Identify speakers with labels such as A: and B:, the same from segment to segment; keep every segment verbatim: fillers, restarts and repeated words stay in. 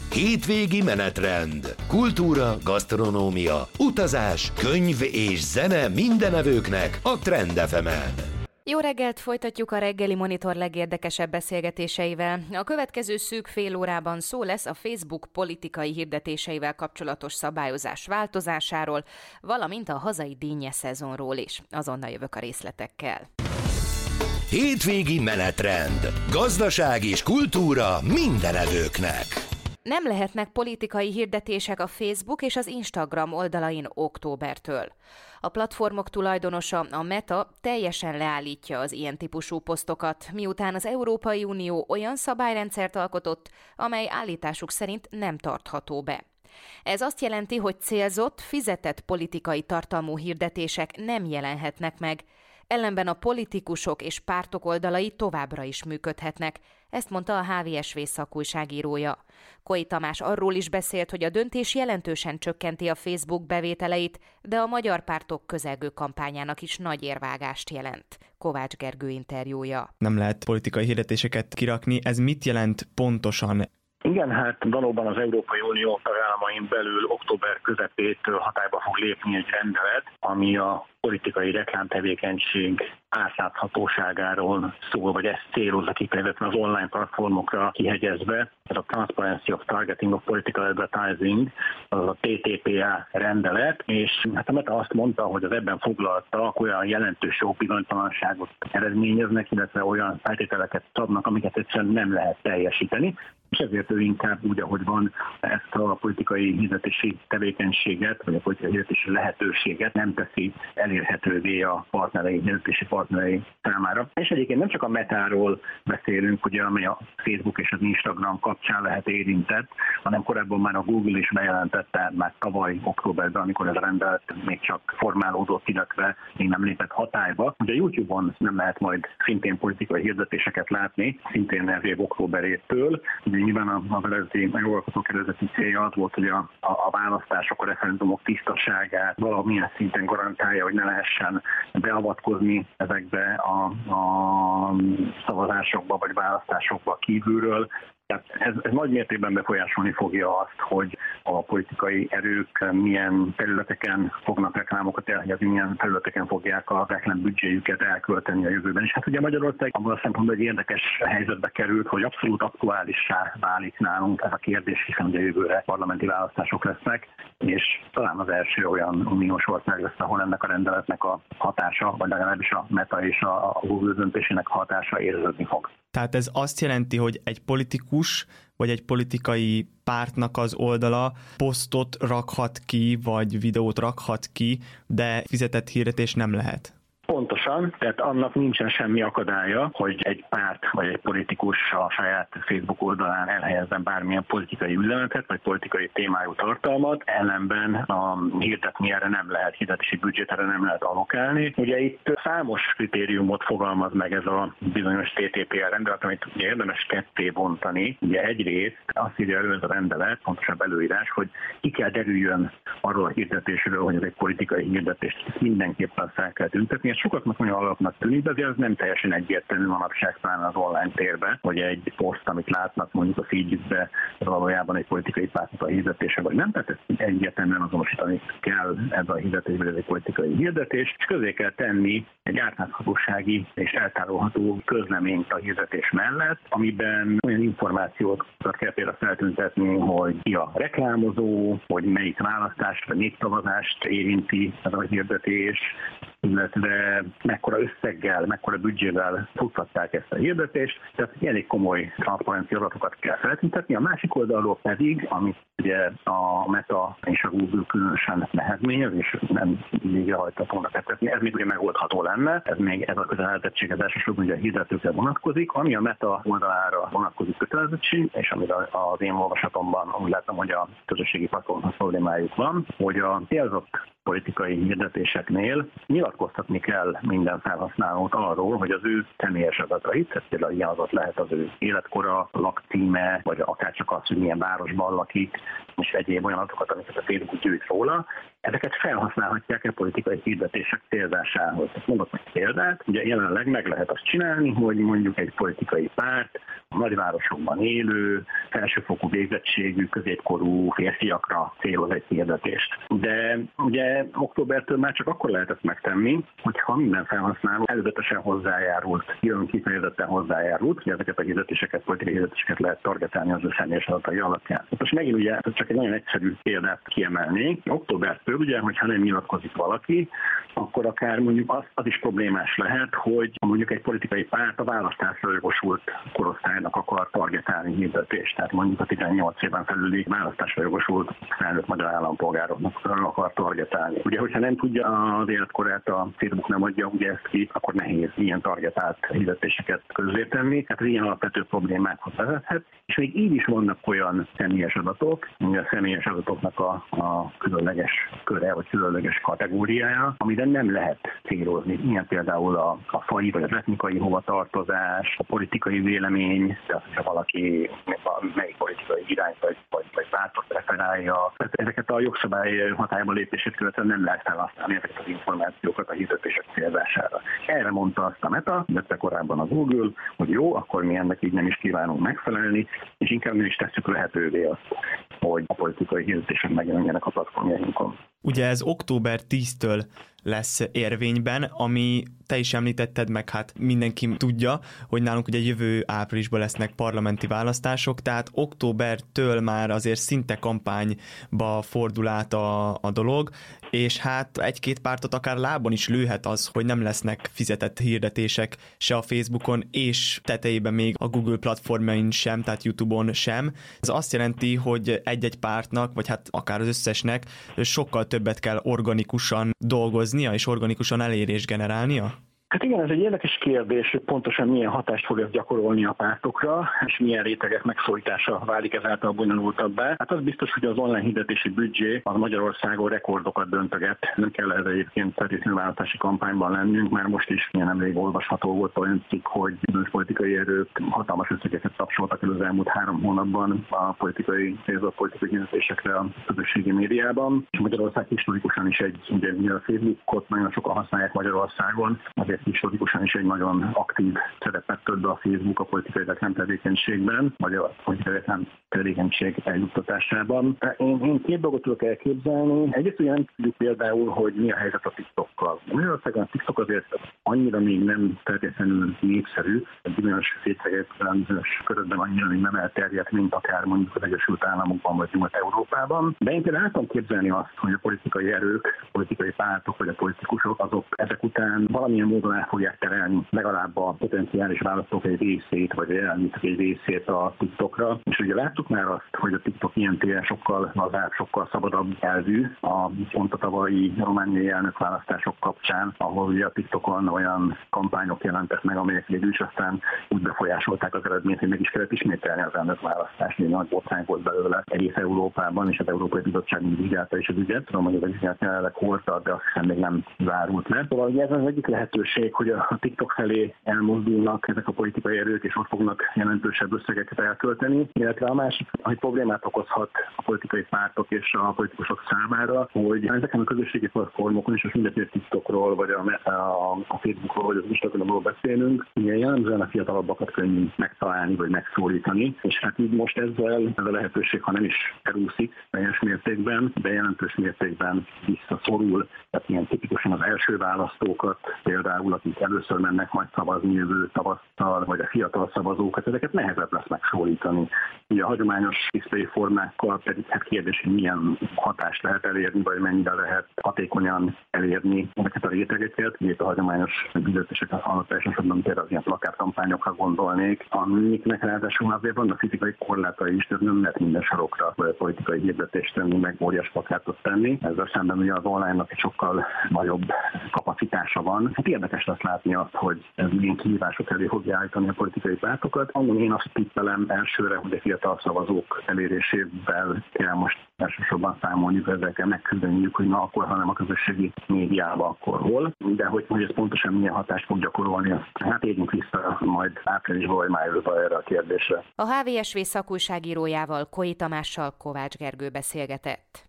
A: Hétvégi menetrend. Kultúra, gasztronómia, utazás, könyv és zene mindenevőknek a Trend ef emen.
B: Jó reggelt, folytatjuk a reggeli monitor legérdekesebb beszélgetéseivel. A következő szűk fél órában szó lesz a Facebook politikai hirdetéseivel kapcsolatos szabályozás változásáról, valamint a hazai dinnye szezonról is. Azonnal jövök a részletekkel.
A: Hétvégi menetrend. Gazdaság és kultúra mindenevőknek.
B: Nem lehetnek politikai hirdetések a Facebook és az Instagram oldalain októbertől. A platformok tulajdonosa, a Meta teljesen leállítja az ilyen típusú posztokat, miután az Európai Unió olyan szabályrendszert alkotott, amely állításuk szerint nem tartható be. Ez azt jelenti, hogy célzott, fizetett politikai tartalmú hirdetések nem jelenhetnek meg, ellenben a politikusok és pártok oldalai továbbra is működhetnek, ezt mondta a há vé es vé szakújságírója. Koi Tamás arról is beszélt, hogy a döntés jelentősen csökkenti a Facebook bevételeit, de a magyar pártok közelgő kampányának is nagy érvágást jelent. Kovács Gergő interjúja.
C: Nem lehet politikai hirdetéseket kirakni, ez mit jelent pontosan?
D: Igen, hát valóban az Európai Unió tagállamain belül október közepétől hatályba fog lépni egy rendelet, ami a politikai reklámtevékenység átláthatóságáról szól, vagy ezt célozza kifejezetten az online platformokra kihegyezve. Ez a Transparency of Targeting of Political Advertising, az a té té pé á rendelet, és hát a Meta azt mondta, hogy az ebben foglaltak olyan jelentős jogbizonytalanságot eredményeznek, illetve olyan feltételeket szabnak, amiket egyszerűen nem lehet teljesíteni, és ezért ő inkább úgy, ahogy van, ezt a politikai hirdetési tevékenységet, vagy a politikai hirdetési lehetőséget nem teszi elérhetővé a partnerei, hirdetési partnerei számára. És egyébként nem csak a Metáról beszélünk, ugye, amely a Facebook és az Instagram kapcsán lehet érintett, hanem korábban már a Google is bejelentette már tavaly októberben, amikor ez a rendelet még csak formálódott, illetve még nem lépett hatályba. Ugye a YouTube-on nem lehet majd szintén politikai hirdetéseket látni, szintén ez év októberétől. Ugye nyilván a, a vezetői, a jogalkotók eredeti célja az volt, hogy a, a, a választások, a referendumok tisztaságát valamilyen szinten garantálja, hogy ne lehessen beavatkozni ezekbe a, a szavazásokba vagy választásokba kívülről. Tehát ez, ez nagy mértékben befolyásolni fogja azt, hogy a politikai erők milyen területeken fognak reklámokat elhelyezni, milyen területeken fogják a reklámbüdzséjüket elkölteni a jövőben. És hát ugye Magyarország abban a szempontból egy érdekes helyzetbe került, hogy abszolút aktuálissá válik nálunk ez a kérdés, hiszen ugye jövőre parlamenti választások lesznek, és talán az első olyan uniós ország lesz, ahol ennek a rendeletnek a hatása, vagy legalábbis a Meta és a Google döntésének hatása érződni fog.
C: Tehát ez azt jelenti, hogy egy politikus vagy egy politikai pártnak az oldala posztot rakhat ki, vagy videót rakhat ki, de fizetett hirdetés nem lehet.
D: Pontosan, tehát annak nincsen semmi akadálya, hogy egy párt vagy egy politikus a saját Facebook oldalán elhelyezzen bármilyen politikai üzenetet, vagy politikai témájú tartalmat, ellenben a hirdetni erre nem lehet, hirdetési büdzsét erre nem lehet allokálni. Ugye itt számos kritériumot fogalmaz meg ez a bizonyos té té pé á rendelet, amit ugye érdemes ketté bontani. Ugye egyrészt azt írja elő ez a rendelet, pontosabb előírás, hogy ki kell derüljön arról a hirdetésről, hogy ez egy politikai hirdetés, ezt mindenképpen fel kell tüntetni. Sokaknak nagyon alapnak tűnik, de ez nem teljesen egyértelmű manapság talán az online térben, hogy egy poszt, amit látnak mondjuk a feedjükbe, valójában egy politikai pártnak a hirdetése, vagy nem. Tehát ezt egyértelműen azonosítani kell ez a hirdetés, vagy ez egy politikai hirdetés, és közé kell tenni egy átláthatósági és eltárolható közleményt a hirdetés mellett, amiben olyan információkat kell például feltüntetni, hogy ki a reklámozó, hogy melyik választást vagy népszavazást érinti ez a hirdetés, illetve mekkora összeggel, mekkora büdzsével futtatták ezt a hirdetést, tehát elég komoly transzparencia adatokat kell feltüntetni. A másik oldalról pedig, amit ugye a Meta és a Google különösen nehezményez, és nem végrehajtatónak tettetni, ez még ugye megoldható lenne, ez még ez a kötelezettség az elsősorban ugye a hirdetőkre vonatkozik, ami a Meta oldalára vonatkozik kötelezettség, és amire az én olvasatomban úgy látom, hogy a közösségi platformhoz problémájuk van, hogy a célzott politikai hirdetéseknél nyilatkoztatni kell minden felhasználót arról, hogy az ő személyes adatait, tehát például ilyen adat lehet az ő életkora, lakcíme, vagy akár csak az, hogy milyen városban lakik, és egyéb olyan adatokat, amiket a Facebook gyűjt róla, ezeket felhasználhatják a politikai hirdetések célzásához. Mondok egy példát, ugye jelenleg meg lehet azt csinálni, hogy mondjuk egy politikai párt a nagyvárosokban élő, felsőfokú végzettségű, középkorú férfiakra céloz egy hirdetést. De ugye októbertől már csak akkor lehet ezt megtenni, hogyha minden felhasználó előzetesen hozzájárult, jön kifejezetten hozzájárult, hogy ezeket a hirdetéseket, politikai hirdetéseket lehet targetálni az ő személyes adatai alapján. Most megint ugye csak egy nagyon egyszerű példát kiemelnék. Októbertől ugye, hogyha nem nyilatkozik valaki, akkor akár mondjuk az, az is problémás lehet, hogy mondjuk egy politikai párt a választásra jogosult korosztálynak akar targetálni hirdetést. Tehát mondjuk a tizennyolc éven felüli választásra jogosult felnőtt magyar állampolgároknak akar targetálni. Ugye, hogyha nem tudja az életkorát, a Facebook nem adja ugye ezt ki, akkor nehéz ilyen targetált hirdetéseket közzétenni. Tehát ez ilyen alapvető problémákhoz vezethet, és még így is vannak olyan személyes adatok, a személyes adatoknak a, a különleges köre, vagy különleges kategóriája, amire nem lehet célozni. Ilyen például a, a faji vagy az etnikai hovatartozás, a politikai vélemény, tehát hogyha valaki melyik politikai irányt vagy, vagy, vagy pártot preferálja. Ezeket a jogszabály hatályba lépését követően nem lehet felhasználni ezeket az információkat a hirdetések célzására. Erre mondta azt a Meta, illetve korábban a Google, hogy jó, akkor mi ennek így nem is kívánunk megfelelni, és inkább nem is tesszük lehetővé azt, hogy a politikai hirdetések megjelenjenek a platformjainkon.
C: Ugye ez október tízedikétől lesz érvényben, ami te is említetted, meg hát mindenki tudja, hogy nálunk ugye jövő áprilisban lesznek parlamenti választások, tehát októbertől már azért szinte kampányba fordul át a, a dolog, és hát egy-két pártot akár lábon is lőhet az, hogy nem lesznek fizetett hirdetések se a Facebookon, és tetejében még a Google platformjain sem, tehát YouTube-on sem. Ez azt jelenti, hogy egy-egy pártnak, vagy hát akár az összesnek sokkal többet kell organikusan dolgoznia, és organikusan elérést generálnia?
D: Hát igen, ez egy érdekes kérdés, hogy pontosan milyen hatást fog ez gyakorolni a pártokra, és milyen rétegek megszólítása válik ezáltal bonyolultabbá. Hát az biztos, hogy az online hirdetési büdzsé az Magyarországon rekordokat döntöget. Nem kell ez egyébként feltétlenül választási kampányban lennünk, mert most is ilyen nemrég olvasható volt olyan cikk, hogy bizonyos politikai erők hatalmas összegeket tapsoltak el az elmúlt három hónapban a politikai célzott politikai hirdetésekre a közösségi médiában. És Magyarország historikusan is egy, ugye a Facebookot nagyon sokan használják Magyarországon, azért historikusan is egy nagyon aktív szerepet tölt be a Facebook a politikai reklám tevékenységben, vagy a politikai reklám tevékenység eljuttatásában. Én, én két dolgot tudok elképzelni. Egyrészt ugye nem tudjuk például, hogy mi a helyzet a TikTokkal. Magyarországon a TikTok azért annyira még nem feltétlenül népszerű, bizonyos rétegek, bizonyos körökben annyira még nem elterjedt, mint akár mondjuk az Egyesült Államokban vagy Nyugat-Európában. De én például el tudom képzelni azt, hogy a politikai erők, a politikai pártok vagy a politikusok azok ezek után valamilyen módon el fogják terelni legalább a potenciális választók egy részét, vagy elmítek egy részét a TikTokra. És ugye láttuk már azt, hogy a TikTok ilyen téren sokkal lazább, sokkal szabadabb elvű a pont a tavalyi romániai elnökválasztások kapcsán, ahol ugye a TikTokon olyan kampányok jelentek meg, amelyek végül is aztán úgy befolyásolták az eredményt, hogy meg is kellett ismételni az elnökválasztást. Egy nagy botrány volt belőle egész Európában, és az Európai Bizottság vizsgálta is az ügyet. Tudom, hogy a vizsgálat jelenleg hol tart, de azt hiszem még nem zárult le. Szóval ugye ez az egyik lehetőség, hogy a TikTok felé elmozdulnak ezek a politikai erők, és ott fognak jelentősebb összegeket elkölteni, illetve a másik, hogy problémát okozhat a politikai pártok és a politikusok számára, hogy ezeken a közösségi platformokon is, most mindegy TikTokról, vagy a, a, a Facebookról, vagy az Instagramról beszélünk, ugye jellemzően a fiatalabbakat könnyű megtalálni, vagy megszólítani, és hát így most ezzel ez a lehetőség, ha nem is elúszik teljes mértékben, de jelentős mértékben visszaszorul. Tehát ilyen tipikusan az első választókat, például akik először mennek majd szavazni jövő tavasszal, vagy a fiatal szavazókat, ezeket nehezebb lesz megszólítani. Ugye a hagyományos display formákkal pedig hát kérdés, hogy milyen hatást lehet elérni, vagy mennyire lehet hatékonyan elérni ezeket a rétegeket. Ugye a hagyományos hirdetések alatt elsősorban például az ilyen plakátkampányokra gondolnék, amiknek ráadásul azért vannak fizikai korlátai is, tehát nem lehet minden sarokra vagy politikai hirdetést tenni, meg óriás plakátot tenni. Ezzel szemben ugye az online-nak egy sokkal nagyobb kapacitása van. Hát érdekes érdekes lesz látni azt, hogy ez milyen kihívások elé fogja állítani a politikai pártokat. Amúgy én azt tippelem elsőre, hogy a fiatal szavazók elérésével kell most elsősorban számolni, ezzel kell megküzdeniük, hogy na akkor, hanem a közösségi médiában, akkor hol. De hogy, hogy ez pontosan milyen hatást fog gyakorolni, azt hát érjünk vissza majd áprilisban vagy májusban erre a kérdésre.
B: A há vé es vé szakújságírójával, Koi Tamással Kovács Gergő beszélgetett.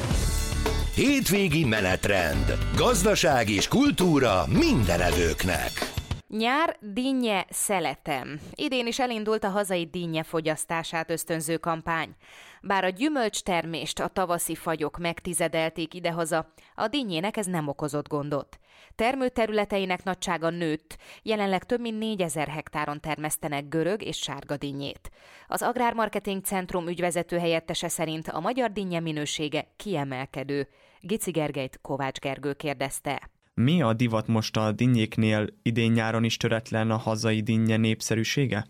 A: Hétvégi menetrend. Gazdaság és kultúra mindenevőknek.
B: Nyár, dinnye, szeletem. Idén is elindult a hazai dinnye fogyasztását ösztönző kampány. Bár a gyümölcstermést a tavaszi fagyok megtizedelték idehaza, a dinnyének ez nem okozott gondot. Termőterületeinek nagysága nőtt, jelenleg több mint négyezer hektáron termesztenek görög és sárga dinnyét. Az Agrármarketing Centrum ügyvezető helyettese szerint a magyar dinnye minősége kiemelkedő. Gici Gergelyt Kovács Gergő kérdezte.
C: Mi a divat most a dinnyéknél? Idén-nyáron is töretlen a hazai dinnye népszerűsége?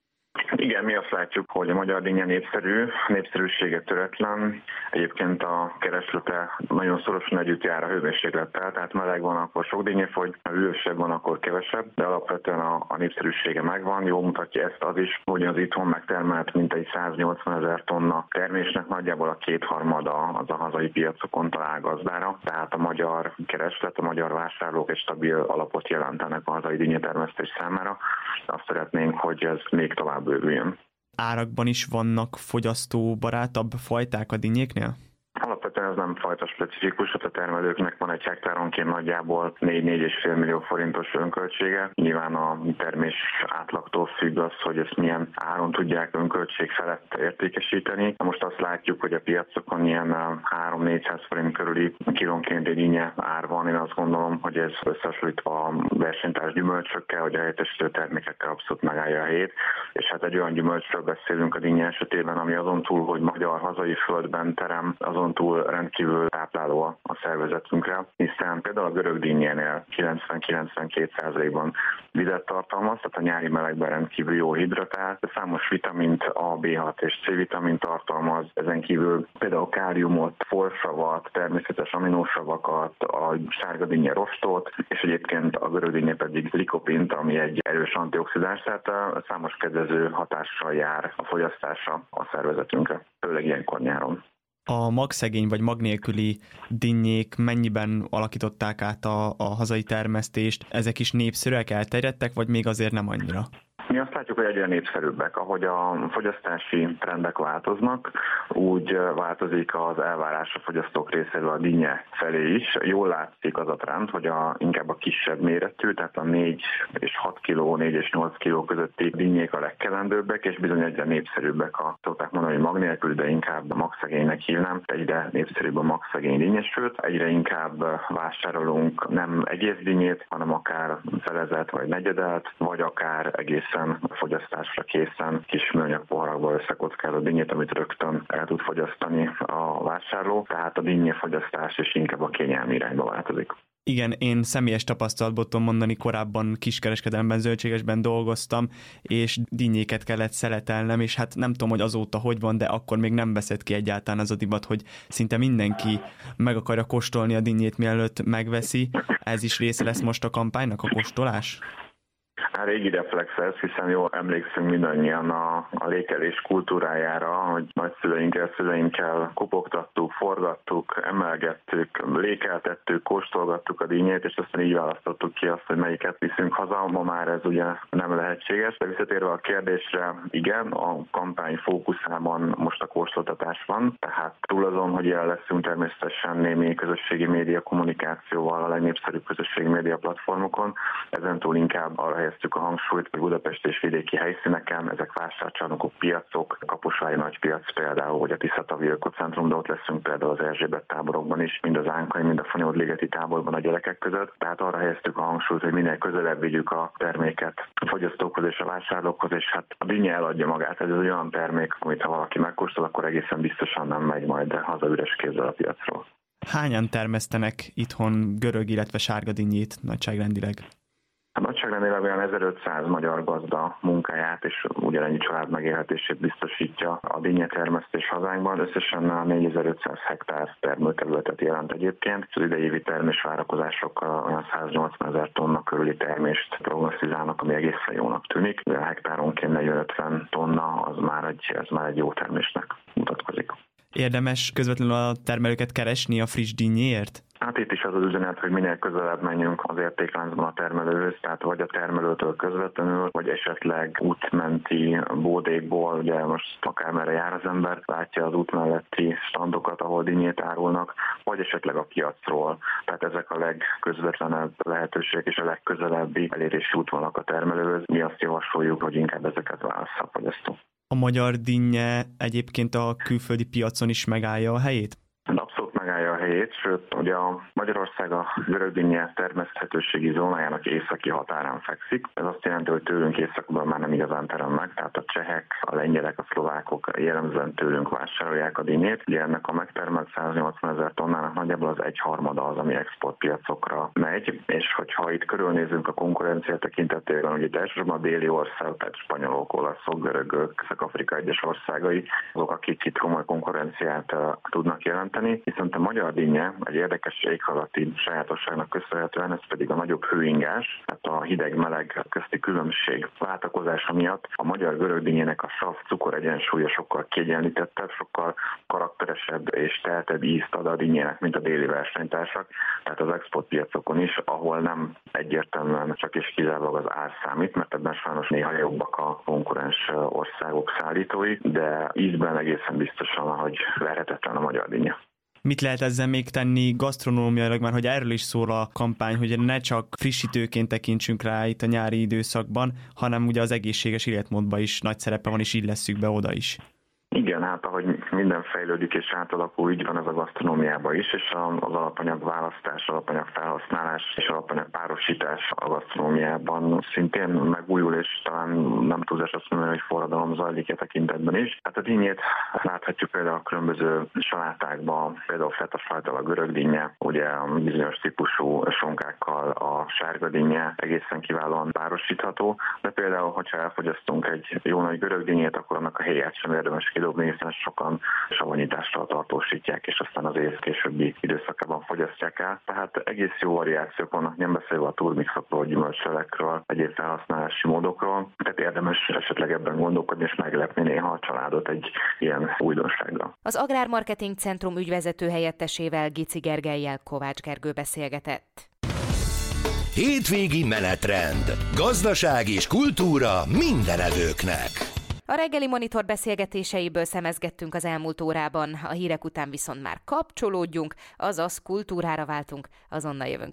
E: Igen, mi azt látjuk, hogy a magyar dinnye népszerű, népszerűsége töretlen. Egyébként a kereslete nagyon szorosan együtt jár a hőmérséklettel, tehát meleg van, akkor sok dinnye fogy, ha hűvösebb van, akkor kevesebb, de alapvetően a, a népszerűsége megvan. Jól mutatja ezt az is, hogy az itthon megtermelt mintegy száznyolcvan ezer tonna termésnek nagyjából a kétharmada az a hazai piacokon talál gazdára, tehát a magyar kereslet, a magyar vásárlók egy stabil alapot jelentenek a hazai dinnyetermesztés számára. Azt szeretnénk, hogy ez még tovább bővüljön.
C: Árakban is vannak fogyasztóbarátabb fajták a dinnyéknél?
E: Alapvetően ez nem fajta specifikus, a termelőknek van egy hektáronként nagyjából négy-négy egész öt millió forintos önköltsége. Nyilván a termés átlagtól függ az, hogy ezt milyen áron tudják önköltség felett értékesíteni. Most azt látjuk, hogy a piacokon ilyen három-négyszáz forint körüli kilónként egy dinnye ár van. Én azt gondolom, hogy ez összehasonlítva a versenytárs gyümölcsökkel, vagy a helyettesítő termékekkel abszolút megállja a helyét. És hát egy olyan gyümölcsről beszélünk a dinnye esetében, ami azon túl, hogy magyar hazai földben terem, azon túl rendkívül tápláló a szervezetünkre, hiszen például a görög dinnyénél kilencven-kilencvenkét százalékban vizet tartalmaz, tehát a nyári melegben rendkívül jó hidratál, de számos vitamint, A, bé hat és C vitamint tartalmaz, ezen kívül például káliumot, folsavat, természetes aminósavakat, a sárga dinnye rostot, és egyébként a görög dinnye pedig likopint, ami egy erős antioxidáns, tehát számos kedvező hatással jár a fogyasztása a szervezetünkre, főleg ilyenkor nyáron.
C: A magszegény vagy mag nélküli dinnyék mennyiben alakították át a, a hazai termesztést? Ezek is népszerűek, elterjedtek, vagy még azért nem annyira?
E: Mi azt látjuk, hogy egyre népszerűbbek. Ahogy a fogyasztási trendek változnak, úgy változik az elvárás a fogyasztók részéről a dinnye felé is. Jól látszik az a trend, hogy a, inkább a kisebb méretű, tehát a négy és hat kiló, négy és nyolc kiló közötti dinnyék a legkelendőbbek, és bizony egyre népszerűbbek a, szokták mondani, hogy mag nélkül, de inkább magszegénynek hívnám. Egyre népszerűbb a magszegény dinnye, sőt, egyre inkább vásárolunk nem egész dinnyét, hanem akár felezet vagy negyedet, vagy akár egészen a fogyasztásra készen kis műanyag poharakba összekockázott dinnyét, amit rögtön el tud fogyasztani a vásárló, tehát a dinnye fogyasztás is inkább a kényelmi irányba változik.
C: Igen, én személyes tapasztalatból tudom mondani, korábban kiskereskedelemben, zöldségesben dolgoztam, és dinnyéket kellett szeletelnem, és hát nem tudom, hogy azóta hogy van, de akkor még nem veszett ki egyáltalán az a divat, hogy szinte mindenki meg akarja kóstolni a dinnyét, mielőtt megveszi. Ez is része lesz most a kampánynak, a kóstolás?
E: A régi reflex ez, hiszen jól emlékszünk mindannyian a, a lékelés kultúrájára, hogy nagyszüleinkkel, szüleinkkel kopogtattuk, forgattuk, emelgettük, lékeltettük, kóstolgattuk a dinnyét, és aztán így választottuk ki azt, hogy melyiket viszünk haza. Ma már ez ugye nem lehetséges. De visszatérve a kérdésre, igen, a kampány fókuszában most a kóstoltatás van, tehát túl azon, hogy jelen leszünk természetesen némi közösségi média kommunikációval a legnépszerűbb közösségi média platformokon, ezentúl inkább arra helyeztük a hangsúlyt, hogy Budapest és vidéki helyszíneken, ezek vásárcsarnokok, piacok, Kaposvári nagypiac például, vagy a Tiszatavi Ökocentrum, de ott leszünk például az Erzsébet táborokban is, mind az Ánkai, mind a Fanyódligeti táborban a gyerekek között. Tehát arra helyeztük a hangsúlyt, hogy minél közelebb vigyük a terméket a fogyasztókhoz és a vásárlókhoz, és hát a dinnye eladja magát. Ez egy olyan termék, amit ha valaki megkóstol, akkor egészen biztosan nem megy majd haza üres kézzel a piacról.
C: Hányan termesztenek itthon görög, illetve sárga dinnyét nagyságrendileg?
E: A nagyságrendileg olyan ezerötszáz magyar gazda munkáját és ugyanennyi család megélhetését biztosítja a dinnyetermesztés hazánkban. Összesen négyezer-ötszáz hektár termőterületet jelent egyébként. Az idei évi termés várakozásokkal olyan száznyolcvanezer tonna körüli termést prognosztizálnak, ami egészen jónak tűnik. De hektáronként negyven-ötven tonna az már egy, ez már egy jó termésnek mutatkozik.
C: Érdemes közvetlenül a termelőket keresni a friss dinnyéért?
E: Hát itt is az az üzenet, hogy minél közelebb menjünk az értékláncban a termelőhöz, tehát vagy a termelőtől közvetlenül, vagy esetleg útmenti bódékból, ugye most akármerre jár az ember, látja az út melletti standokat, ahol dinnyét árulnak, vagy esetleg a piacról. Tehát ezek a legközvetlenebb lehetőségek és a legközelebbi elérési útvonalak a termelőhöz. Mi azt javasoljuk, hogy inkább ezeket válassza a fogyasztó.
C: A magyar dinnye egyébként a külföldi piacon is megállja a helyét?
E: Abszolút megállja a helyét, sőt, ugye a Magyarország a görögdinnye termeszthetőségi zónájának északi határán fekszik. Ez azt jelenti, hogy tőlünk északban már nem igazán terem meg, tehát a csehek, a lengyelek, a szlovákok jellemzően tőlünk vásárolják a dinnyét. Ugye ennek a megtermelt száznyolcvanezer tonnának nagyjából az egyharmada az, ami exportpiacokra megy, és hogyha itt körülnézünk a konkurencia tekintetében, ugye elsősorban a déli ország, tehát spanyolok, olaszok, görögök, Észak-Afrika egyes országai, azok, akik itt komoly konkurenciát uh, tudnak jelenteni. Viszont a magyar dinnye egy érdekes éghajlati sajátosságnak köszönhetően, ez pedig a nagyobb hőingás, tehát a hideg-meleg közti különbség váltakozása miatt a magyar görögdinnyenek a sav-cukor egyensúlya sokkal kiegyenlítettebb, sokkal karakteresebb és teltebb ízt ad a dinnyének, mint a déli versenytársak, tehát az exportpiacokon is, ahol nem egyértelműen csak és kizárólag az ár számít, mert ebben sajnos néha jobbak a konkurens országok szállítói, de ízben egészen biztosan, hogy verhetetlen a magyar dinnye.
C: Mit lehet ezzel még tenni gasztronómiailag, már hogy erről is szól a kampány, hogy ne csak frissítőként tekintsünk rá itt a nyári időszakban, hanem ugye az egészséges életmódban is nagy szerepe van, és illesszük be oda is.
E: Igen, hát ahogy minden fejlődik és átalakul, így van ez a gasztronómiában is, és az alapanyag választás, alapanyag felhasználás és alapanyag párosítás a gasztronómiában szintén megújul, és talán nem túlzás azt mondani, hogy forradalom zajlik e tekintetben is. Hát a dinnyét láthatjuk például a különböző salátákban, például fetasajtal a görög dinnye, ugye a bizonyos típusú sonkákkal a sárga dinnye egészen kiválóan párosítható, de például, hogyha elfogyasztunk egy jó nagy görög dinnyét, akkor annak a helyét sem érdemes kidobni, hiszen sokan savanyítással tartósítják, és aztán az év későbbi időszakában fogyasztják el. Tehát egész jó variációk vannak, nem beszélve a turmixokról, gyümölcselekről, egyéb felhasználási módokról. Tehát érdemes esetleg ebben gondolkodni, és meglepni néha a családot egy ilyen újdonsággal.
B: Az Agrármarketing Centrum ügyvezető helyettesével, Gici Gergellyel Kovács Gergő beszélgetett.
A: Hétvégi menetrend. Gazdaság és kultúra mindenevőknek.
B: A reggeli monitor beszélgetéseiből szemezgettünk az elmúlt órában, a hírek után viszont már kapcsolódjunk, azaz kultúrára váltunk, azonnal jövünk.